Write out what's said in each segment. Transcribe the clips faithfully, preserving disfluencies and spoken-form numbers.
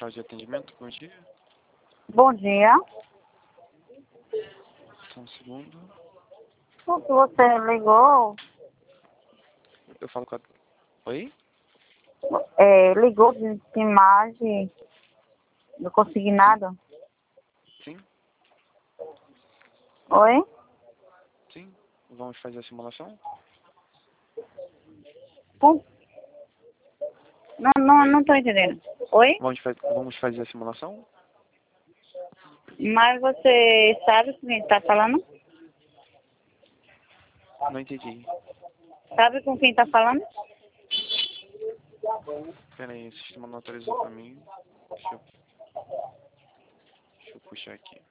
Central de Atendimento, bom dia. Bom dia. Só um segundo. O que você ligou? Eu falo com a... Oi? É, ligou de imagem do consignado? Sim, Oi? sim. Vamos fazer a simulação? Hum? Não, não, Oi? não tô entendendo. Oi? Vamos, fa... Vamos fazer a simulação? Mas você sabe com quem está falando? Não entendi. Sabe com quem está falando? Pera aí, o sistema não autorizou pra mim. Deixa eu, Deixa eu puxar aqui.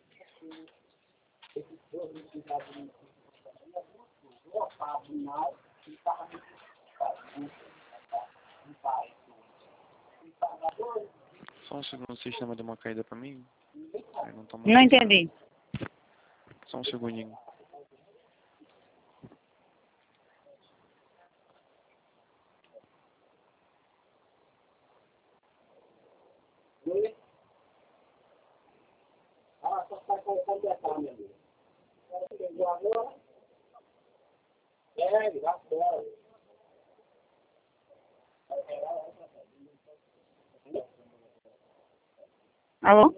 Só um segundo, o sistema deu uma caída pra mim. Aí não tá Não mostrando. entendi. Só um segundinho. Alô?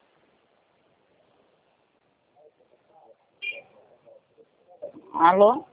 Alô?